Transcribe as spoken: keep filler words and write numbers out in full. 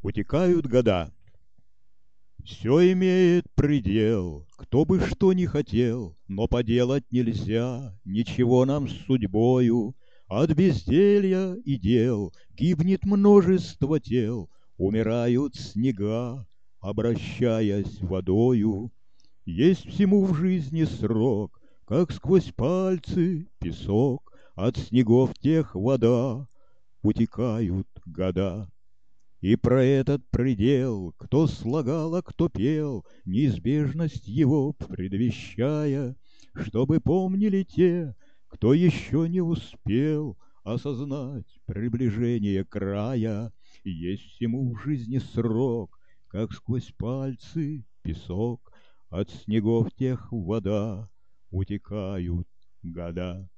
Утекают года. Все имеет предел, кто бы что ни хотел, но поделать нельзя ничего нам с судьбою. От безделья и дел гибнет множество тел, умирают снега, обращаясь водою. Есть всему в жизни срок, как сквозь пальцы песок, от снегов тех вода, утекают года. И про этот предел, кто слагал, а кто пел, неизбежность его предвещая, чтобы помнили те, кто еще не успел осознать приближение края. Есть всему в жизни срок, как сквозь пальцы песок, от снегов тех вода, утекают года.